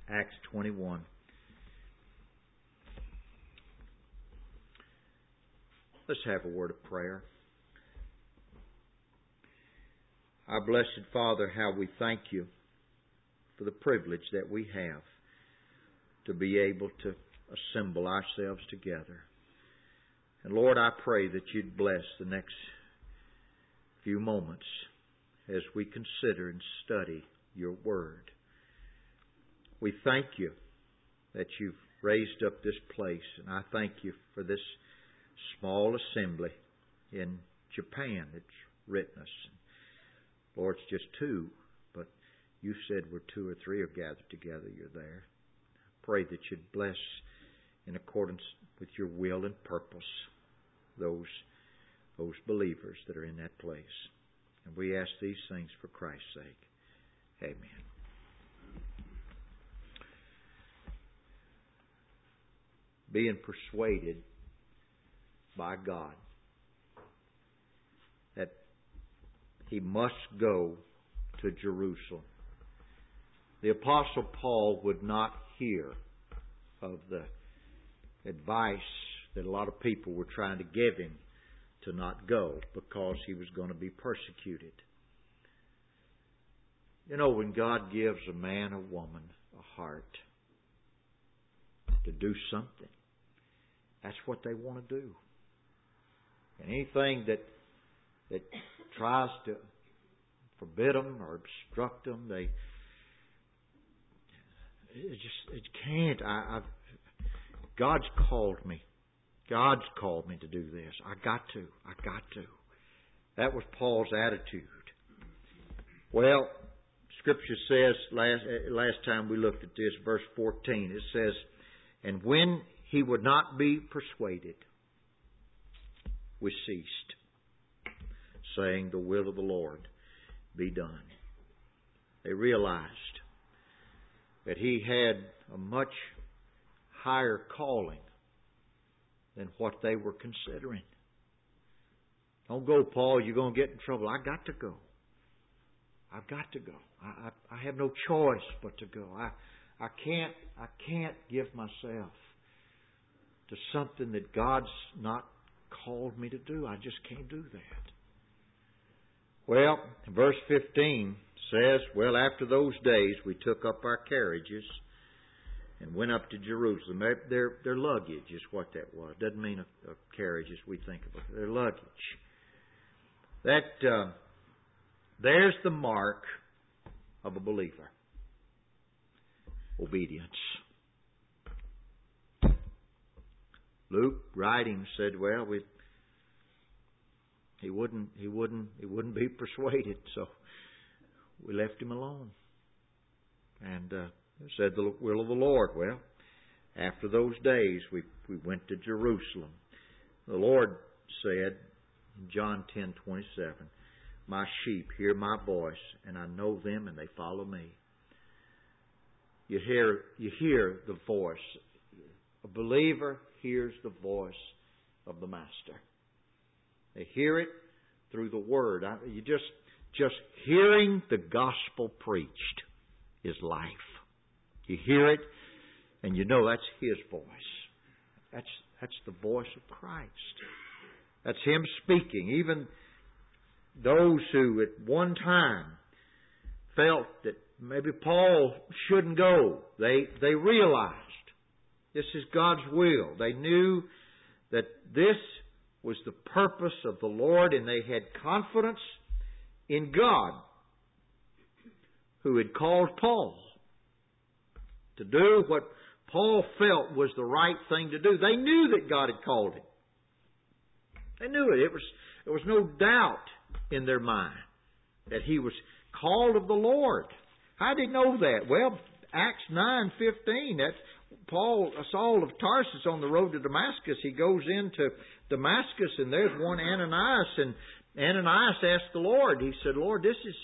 Acts 21. Let's have a word of prayer. Our blessed Father, how we thank You for the privilege that we have to be able to assemble ourselves together. And Lord, I pray that You'd bless the next few moments as we consider and study Your Word. We thank You that You've raised up this place, and I thank You for this small assembly in Japan that's written us. Lord, it's just two, but You said where two or three are gathered together, You're there. Pray that You'd bless in accordance with Your will and purpose those believers that are in that place. And we ask these things for Christ's sake. Amen. Being persuaded by God that he must go to Jerusalem. The Apostle Paul would not hear of the advice that a lot of people were trying to give him to not go because he was going to be persecuted. You know, when God gives a man or woman a heart to do something, that's what they want to do. And anything that tries to forbid them or obstruct them, it can't. God's called me. God's called me to do this. I got to. That was Paul's attitude. Well, Scripture says, last time we looked at this, verse 14, it says, and when he would not be persuaded, we ceased, saying, the will of the Lord be done. They realized that he had a much higher calling than what they were considering. Don't go, Paul, you're going to get in trouble. I got to go. I've got to go. I have no choice but to go. I can't give myself to something that God's not called me to do. I just can't do that. Well, verse 15 says, well, after those days we took up our carriages and went up to Jerusalem. Their luggage is what that was. Doesn't mean a carriage as we think of it. Their luggage. There's the mark of a believer. Obedience. Luke, writing, said, well, he wouldn't be persuaded, so we left him alone. And said the will of the Lord. Well, after those days, we went to Jerusalem. The Lord said in John 10:27, my sheep hear my voice, and I know them, and they follow me. You hear the voice. A believer hears the voice of the Master. They hear it through the Word. You just hearing the gospel preached is life. You hear it, and you know that's His voice. That's the voice of Christ. That's Him speaking. Even those who at one time felt that maybe Paul shouldn't go, they realized this is God's will. They knew that this was the purpose of the Lord, and they had confidence in God who had called Paul to do what Paul felt was the right thing to do. They knew that God had called him. They knew it. There was no doubt in their mind that he was called of the Lord. How did they know that? Well, Acts 9:15, that's Saul of Tarsus on the road to Damascus. He goes into Damascus, and there's one Ananias, and Ananias asked the Lord. He said, Lord, this is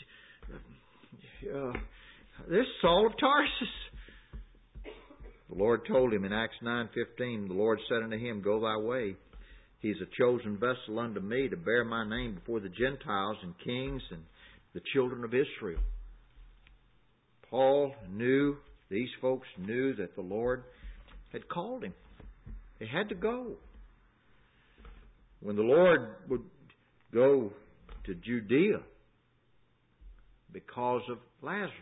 Saul of Tarsus. The Lord told him in Acts 9:15, the Lord said unto him, go thy way. He is a chosen vessel unto me to bear my name before the Gentiles and kings and the children of Israel. Paul knew These folks knew that the Lord had called him. They had to go. When the Lord would go to Judea because of Lazarus,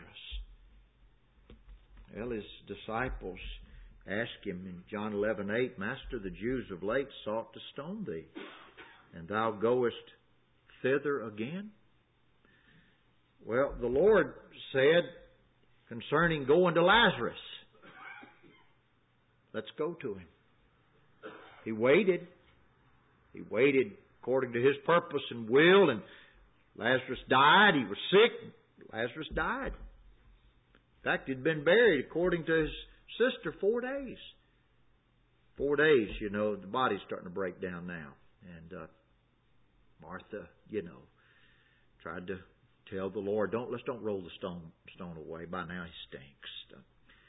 well, his disciples asked him in John 11:8, Master, the Jews of late sought to stone thee, and thou goest thither again? Well, the Lord said concerning going to Lazarus, let's go to him. He waited. He waited according to his purpose and will, and Lazarus died. He was sick. Lazarus died. In fact, he'd been buried, according to his sister, 4 days. 4 days, the body's starting to break down now. And Martha, tried to tell the Lord, let's don't roll the stone away. By now he stinks.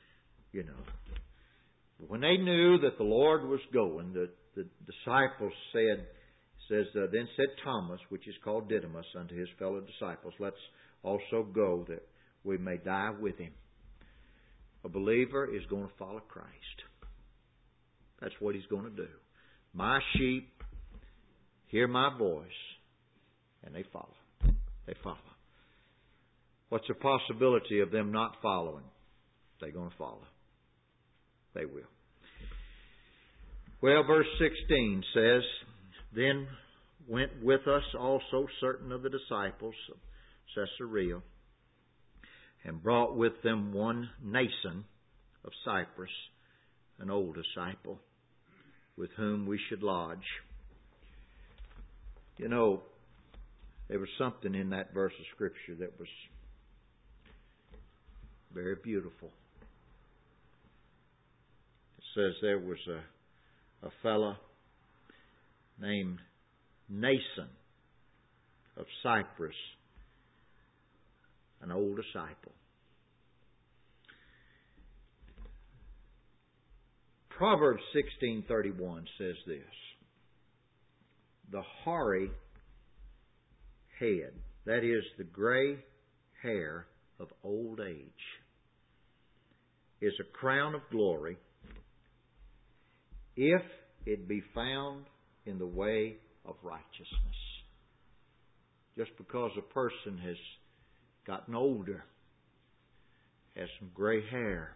When they knew that the Lord was going, the disciples says, then said Thomas, which is called Didymus, unto his fellow disciples, let's also go that we may die with him. A believer is going to follow Christ. That's what he's going to do. My sheep hear my voice, and they follow. They follow. What's the possibility of them not following? They're going to follow. They will. Well, verse 16 says, Then went with us also certain of the disciples of Caesarea, and brought with them one Nason of Cyprus, an old disciple, with whom we should lodge. There was something in that verse of Scripture that was very beautiful. It says there was a fella named Nason of Cyprus, an old disciple. Proverbs 16:31 says this, the hoary head, that is the gray hair of old age, is a crown of glory if it be found in the way of righteousness. Just because a person has gotten older, has some gray hair,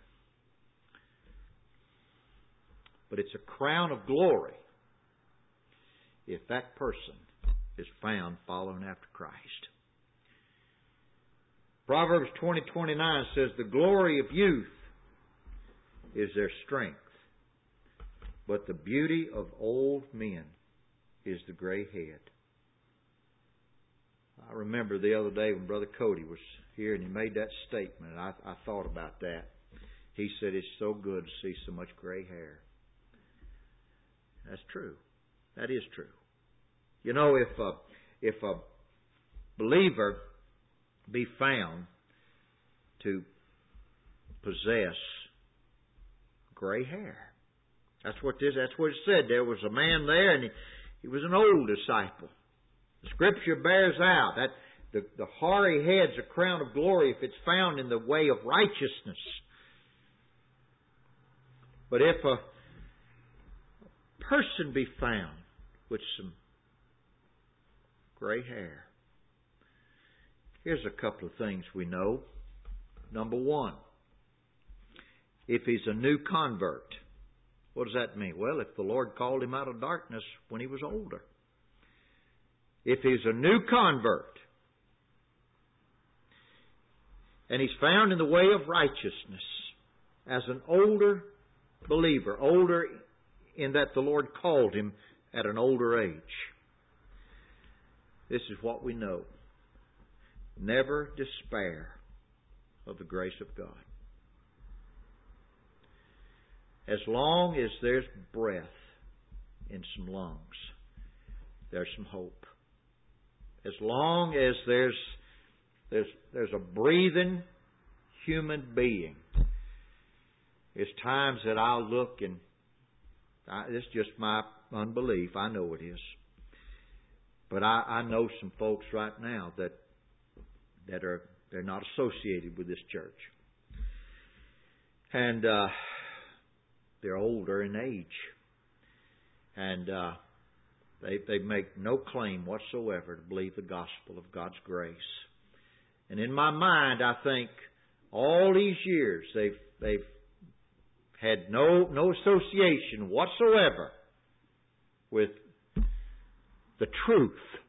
but it's a crown of glory if that person is found following after Christ. Proverbs 20:29 says, the glory of youth is their strength, but the beauty of old men is the gray head. I remember the other day when Brother Cody was here and he made that statement, and I thought about that. He said, it's so good to see so much gray hair. That's true. That is true. If a believer be found to possess gray hair, that's what it said. There was a man there, and he was an old disciple. The Scripture bears out that the hoary head's a crown of glory if it's found in the way of righteousness. But if a person be found with some gray hair, here's a couple of things we know. Number one, if he's a new convert, what does that mean? Well, if the Lord called him out of darkness when he was older. If he's a new convert, and he's found in the way of righteousness as an older believer, older in that the Lord called him at an older age, this is what we know. Never despair of the grace of God. As long as there's breath in some lungs, there's some hope. As long as there's a breathing human being, there's times that I'll look and it's just my unbelief. I know it is. But I know some folks right now that they're not associated with this church. And they're older in age. And they make no claim whatsoever to believe the gospel of God's grace. And in my mind, I think all these years they've had no association whatsoever with the truth.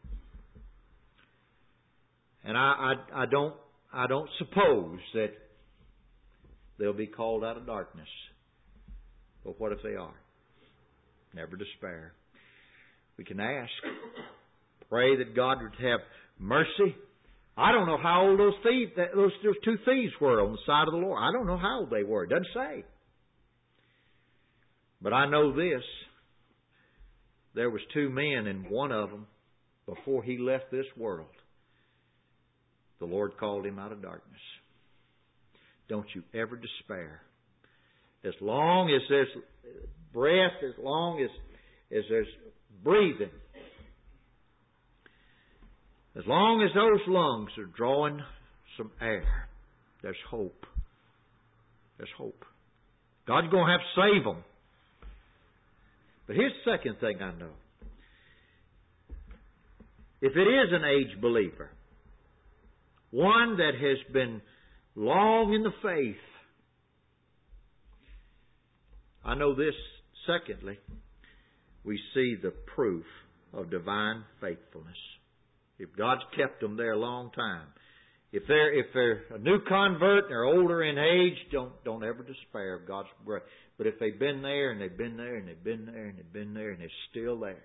And I don't suppose that they'll be called out of darkness. But what if they are? Never despair. We can ask. Pray that God would have mercy. I don't know how old those two thieves were on the side of the Lord. I don't know how old they were. It doesn't say. But I know this. There was two men, and one of them, before he left this world, the Lord called him out of darkness. Don't you ever despair. As long as there's breath, as long as there's breathing, as long as those lungs are drawing some air, there's hope. There's hope. God's going to have to save them. But here's the second thing I know. If it is an aged believer, one that has been long in the faith, I know this, secondly, we see the proof of divine faithfulness. If God's kept them there a long time, if they're a new convert and they're older in age, don't ever despair of God's grace. But if they've been there and they've been there and they've been there and they've been there and they're still there,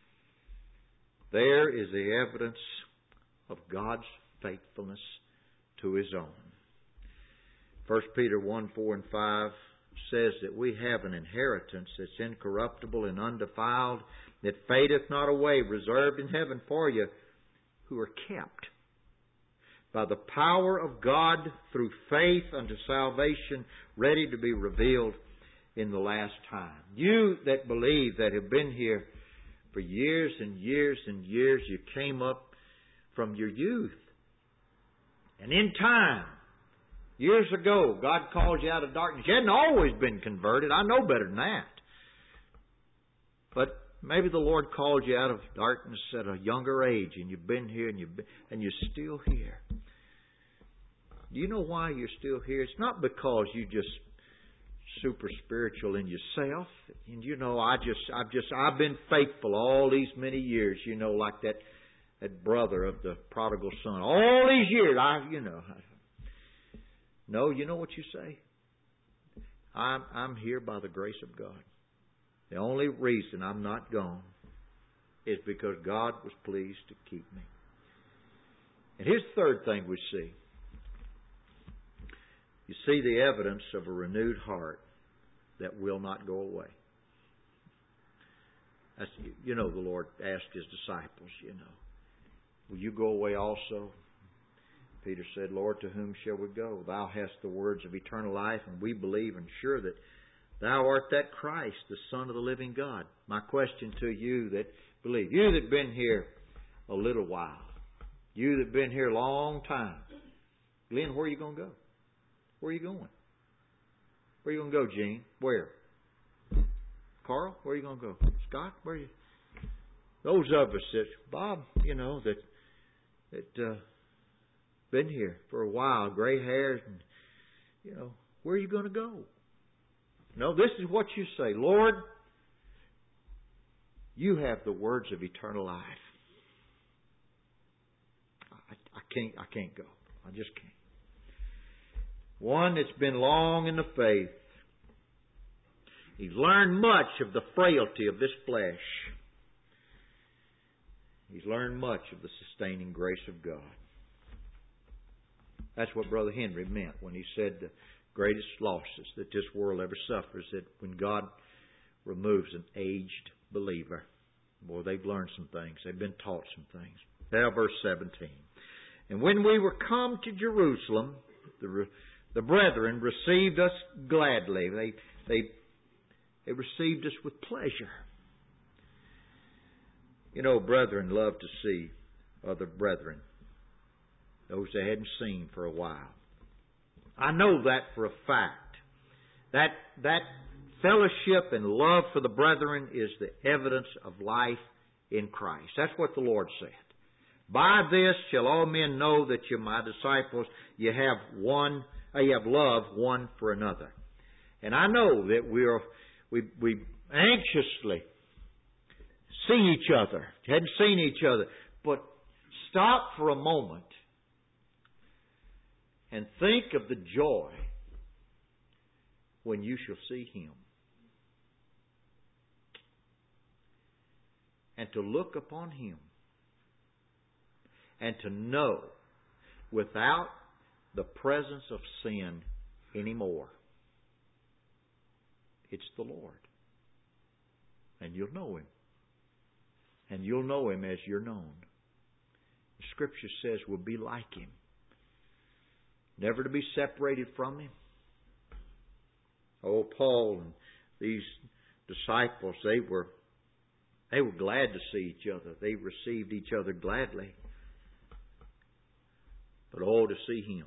there is the evidence of God's faithfulness to His own. 1 Peter 1, 4 and 5 says that we have an inheritance that's incorruptible and undefiled, that fadeth not away, reserved in heaven for you, who are kept by the power of God through faith unto salvation, ready to be revealed in the last time. You that believe, that have been here for years and years and years, you came up from your youth. And in time, years ago, God called you out of darkness. You hadn't always been converted. I know better than that. But maybe the Lord called you out of darkness at a younger age, and you've been here, and you're still here. Do you know why you're still here? It's not because you just super spiritual in yourself. And you know, I've been faithful all these many years. You know, like that brother of the prodigal son. All these years, No, you know what you say? I'm here by the grace of God. The only reason I'm not gone is because God was pleased to keep me. And here's the third thing we see. You see the evidence of a renewed heart that will not go away. The Lord asked His disciples, will you go away also? Peter said, Lord, to whom shall we go? Thou hast the words of eternal life, and we believe and sure that Thou art that Christ, the Son of the living God. My question to you that believe, you that have been here a little while, you that have been here a long time, Glenn, where are you going to go? Where are you going? Where are you going to go, Gene? Where? Carl, where are you going to go? Scott, where are you? Those of us that, Bob, that been here for a while, gray hairs, and, where are you going to go? No, this is what you say. Lord, you have the words of eternal life. I can't go. I just can't. One that's been long in the faith. He's learned much of the frailty of this flesh. He's learned much of the sustaining grace of God. That's what Brother Henry meant when he said the greatest losses that this world ever suffers, that when God removes an aged believer. Boy, they've learned some things. They've been taught some things. Now, verse 17. And when we were come to Jerusalem, the brethren received us gladly. They received us with pleasure. Brethren love to see other brethren, those they hadn't seen for a while. I know that for a fact. That fellowship and love for the brethren is the evidence of life in Christ. That's what the Lord said. By this shall all men know that you're my disciples. You have love one for another. And I know that we anxiously see each other. Hadn't seen each other. But stop for a moment and think of the joy when you shall see Him. And to look upon Him. And to know without the presence of sin anymore. It's the Lord. And you'll know Him. And you'll know Him as you're known. The Scripture says we'll be like Him. Never to be separated from Him. Oh, Paul and these disciples, they were glad to see each other. They received each other gladly. But oh, to see Him.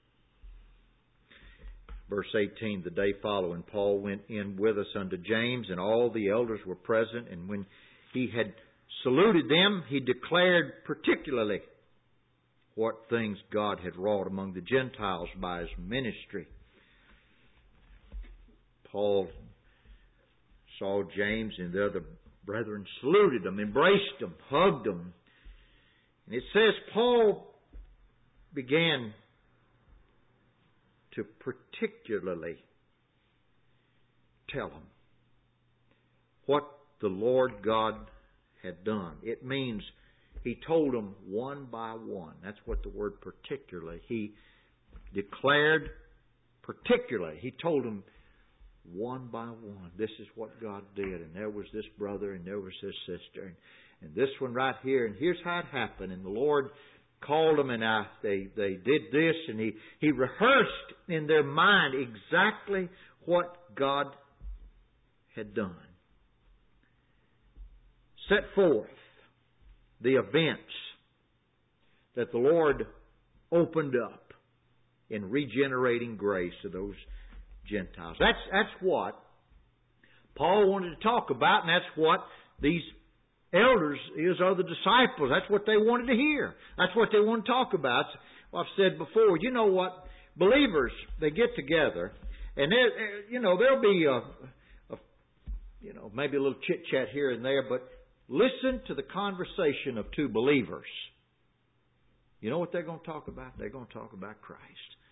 Verse 18, the day following, Paul went in with us unto James, and all the elders were present. And when he had saluted them, he declared particularly what things God had wrought among the Gentiles by His ministry. Paul saw James and the other brethren, saluted them, embraced them, hugged them. And it says Paul began to particularly tell them what the Lord God had done. It means he told them one by one. That's what the word particularly. He declared particularly. He told them one by one. This is what God did. And there was this brother and there was this sister. And this one right here. And here's how it happened. And the Lord called them and they did this. And He rehearsed in their mind exactly what God had done. Set forth the events that the Lord opened up in regenerating grace to those Gentiles. That's what Paul wanted to talk about, and that's what these elders, his other disciples, that's what they wanted to hear. That's what they want to talk about. Well, I've said before, you know what? Believers, they get together, and there'll be maybe a little chit-chat here and there, but listen to the conversation of two believers. You know what they're going to talk about? They're going to talk about Christ.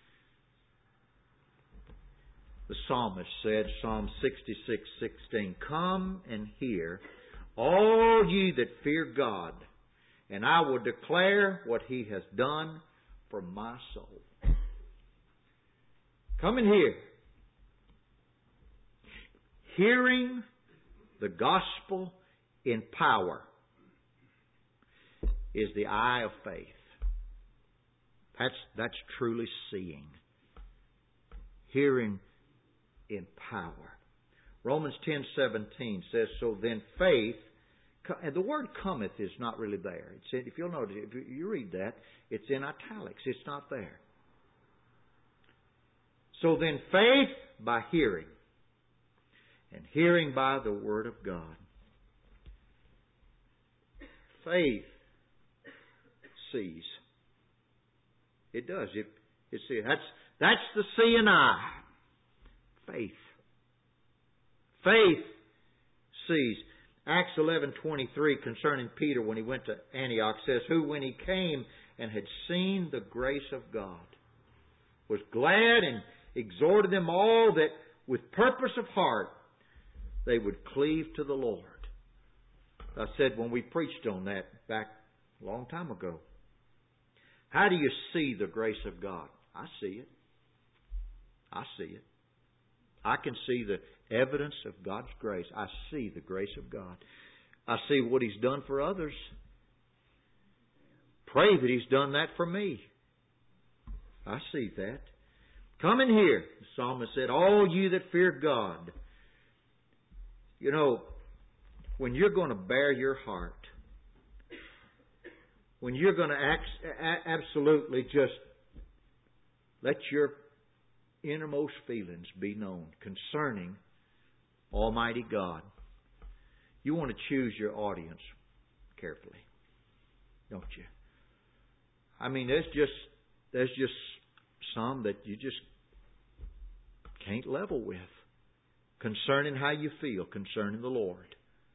The psalmist said, Psalm 66:16, "Come and hear, all ye that fear God, and I will declare what He has done for my soul." Come and hear. Hearing the gospel in power is the eye of faith. That's truly seeing. Hearing in power. Romans 10:17 says, "So then faith," and the word "cometh" is not really there. If you'll notice, if you read that, it's in italics. It's not there. "So then faith by hearing, and hearing by the Word of God." Faith sees. It does. It sees. That's the seeing eye. Faith. Faith sees. Acts 11:23 concerning Peter when he went to Antioch says, "Who when he came and had seen the grace of God was glad and exhorted them all that with purpose of heart they would cleave to the Lord." I said when we preached on that back a long time ago, how do you see the grace of God? I see it. I see it. I can see the evidence of God's grace. I see the grace of God. I see what He's done for others. Pray that He's done that for me. I see that. Come and hear. The psalmist said, "All you that fear God." You know, when you're going to bare your heart, when you're going to absolutely just let your innermost feelings be known concerning Almighty God. You want to choose your audience carefully, don't you? I mean, there's just some that you just can't level with concerning how you feel concerning the Lord.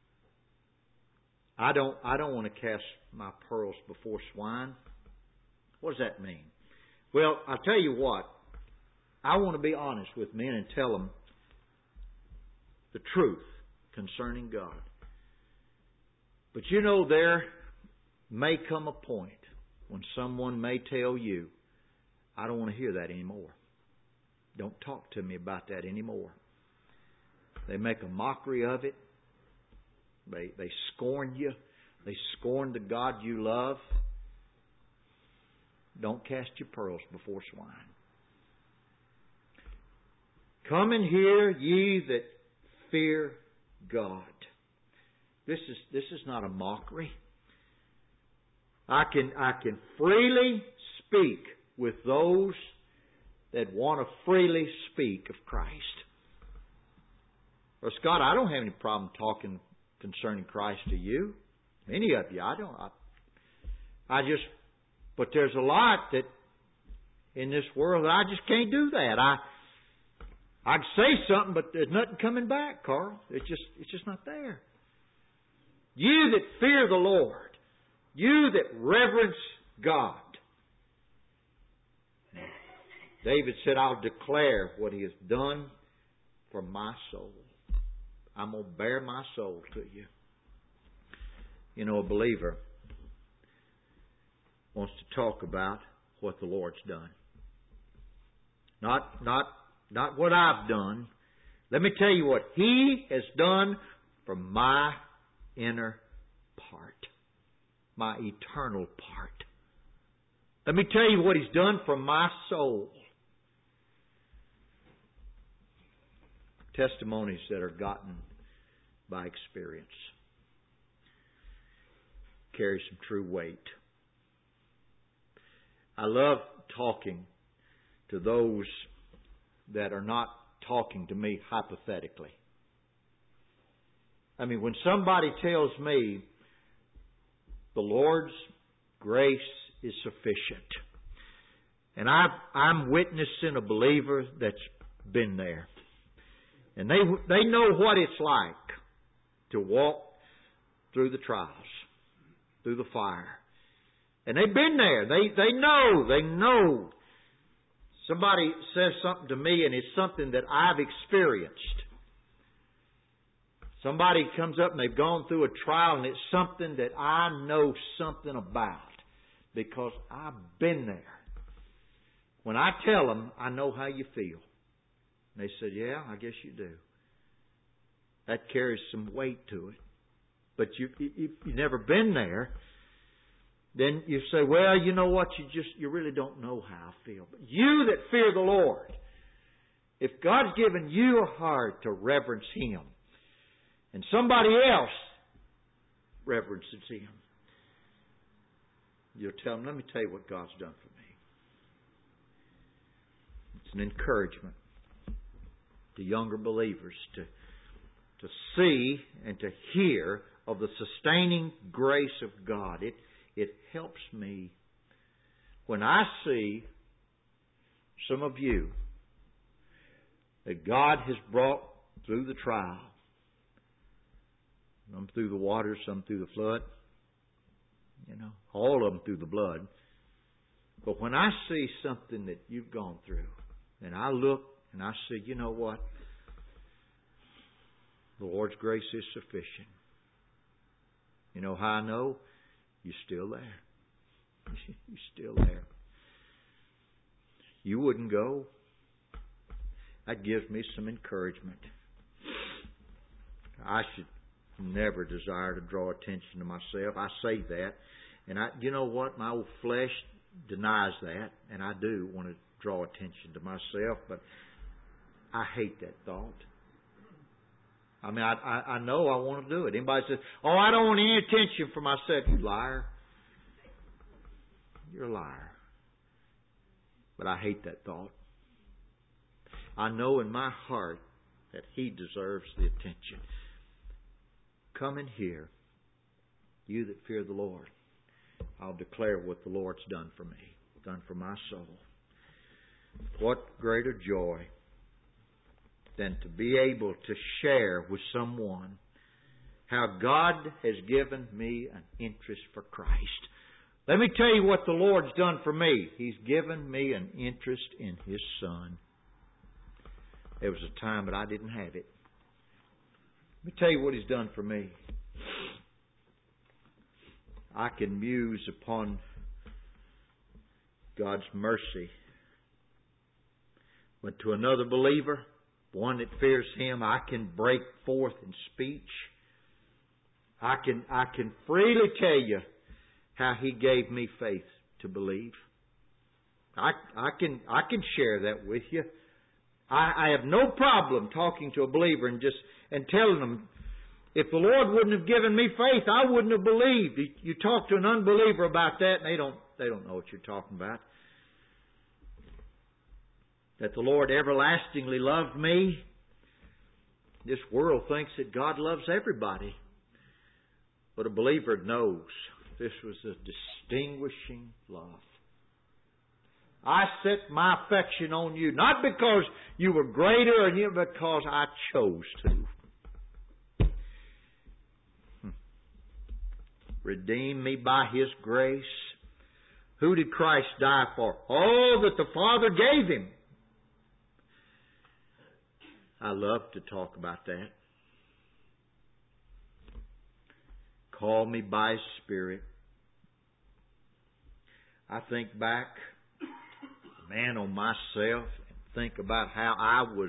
I don't want to cast my pearls before swine. What does that mean? Well, I'll tell you what. I want to be honest with men and tell them the truth concerning God. But you know, there may come a point when someone may tell you, I don't want to hear that anymore. Don't talk to me about that anymore. They make a mockery of it. They scorn you. They scorn the God you love. Don't cast your pearls before swine. Come and hear, ye that fear God. This is not a mockery. I can freely speak with those that want to freely speak of Christ. Well, Scott, I don't have any problem talking concerning Christ to you. Any of you, I don't. But there's a lot that in this world that I just can't do that. I can say something, but there's nothing coming back, Carl. It's just not there. You that fear the Lord, you that reverence God. David said, I'll declare what He has done for my soul. I'm going to bear my soul to you. You know, a believer wants to talk about what the Lord's done. Not what I've done. Let me tell you what He has done for my inner part. My eternal part. Let me tell you what He's done for my soul. Testimonies that are gotten by experience carry some true weight. I love talking to those that are not talking to me hypothetically. I mean, when somebody tells me the Lord's grace is sufficient, and I'm witnessing a believer that's been there, and they know what it's like to walk through the trials, through the fire. And they've been there. They know. Somebody says something to me and it's something that I've experienced. Somebody comes up and they've gone through a trial and it's something that I know something about because I've been there. When I tell them, I know how you feel. And they said, yeah, I guess you do. That carries some weight to it. But you've never been there, then you say, well, you know what, you really don't know how I feel. But you that fear the Lord, if God's given you a heart to reverence Him, and somebody else reverences Him, you'll tell them, let me tell you what God's done for me. It's an encouragement to younger believers to see and to hear of the sustaining grace of God. It helps me when I see some of you that God has brought through the trial. Some through the water, some through the flood. You know, all of them through the blood. But when I see something that you've gone through, and I look and I say, you know what? The Lord's grace is sufficient. You know how I know? You're still there. You're still there. You wouldn't go. That gives me some encouragement. I should never desire to draw attention to myself. I say that. And you know what? My old flesh denies that. And I do want to draw attention to myself. But I hate that thought. I mean, I know I want to do it. Anybody says, oh, I don't want any attention for myself. You liar. You're a liar. But I hate that thought. I know in my heart that he deserves the attention. Come and hear, you that fear the Lord. I'll declare what the Lord's done for me, done for my soul. What greater joy than to be able to share with someone how God has given me an interest for Christ. Let me tell you what the Lord's done for me. He's given me an interest in His Son. There was a time that I didn't have it. Let me tell you what He's done for me. I can muse upon God's mercy. But to another believer, one that fears Him, I can break forth in speech. I can freely tell you how He gave me faith to believe. I can share that with you. I have no problem talking to a believer and telling them, if the Lord wouldn't have given me faith, I wouldn't have believed. You talk to an unbeliever about that, and they don't know what you're talking about. That the Lord everlastingly loved me. This world thinks that God loves everybody. But a believer knows this was a distinguishing love. I set my affection on you, not because you were greater than you, but because I chose to. Redeem me by His grace. Who did Christ die for? All that the Father gave Him. I love to talk about that. Call me by His Spirit. I think back, man, on myself and think about how I was,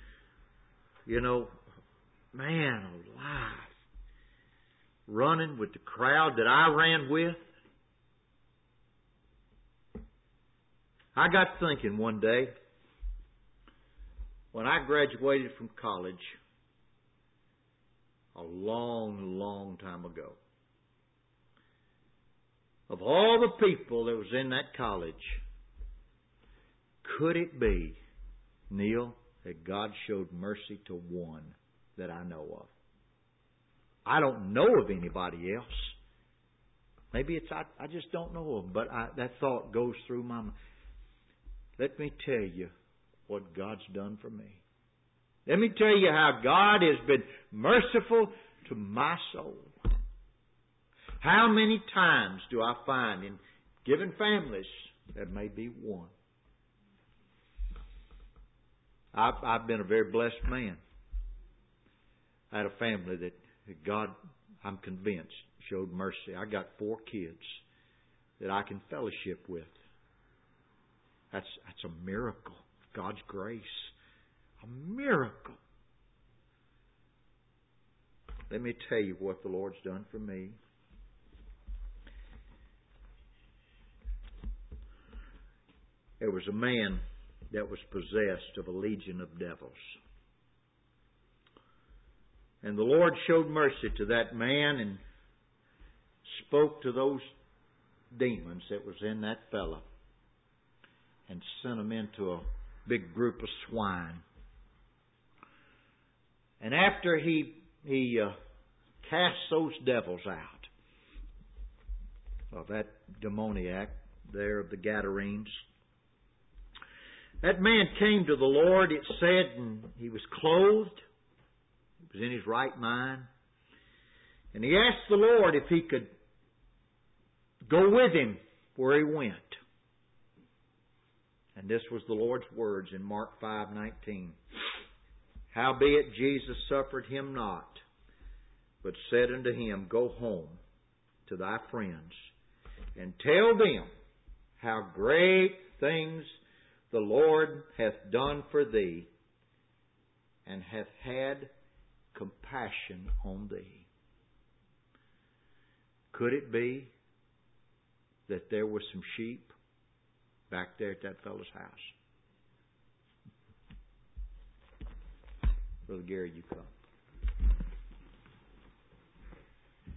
man alive. Running with the crowd that I ran with. I got thinking one day, when I graduated from college, a long, long time ago, of all the people that was in that college, could it be, Neil, that God showed mercy to one that I know of? I don't know of anybody else. Maybe it's I just don't know of them, but that thought goes through my mind. Let me tell you what God's done for me. Let me tell you how God has been merciful to my soul. How many times do I find in given families there may be one? I've been a very blessed man. I had a family that God, I'm convinced, showed mercy. I got 4 kids that I can fellowship with. That's a miracle. God's grace. A miracle. Let me tell you what the Lord's done for me. There was a man that was possessed of a legion of devils. And the Lord showed mercy to that man and spoke to those demons that was in that fellow and sent them into a big group of swine. And after he cast those devils out of that demoniac there of the Gadarenes, that man came to the Lord, it said, and he was clothed. He was in his right mind. And he asked the Lord if he could go with him where he went. And this was the Lord's words in Mark 5:19. Howbeit Jesus suffered him not, but said unto him, Go home to thy friends, and tell them how great things the Lord hath done for thee, and hath had compassion on thee. Could it be that there were some sheep back there at that fellow's house? Brother Gary, you come.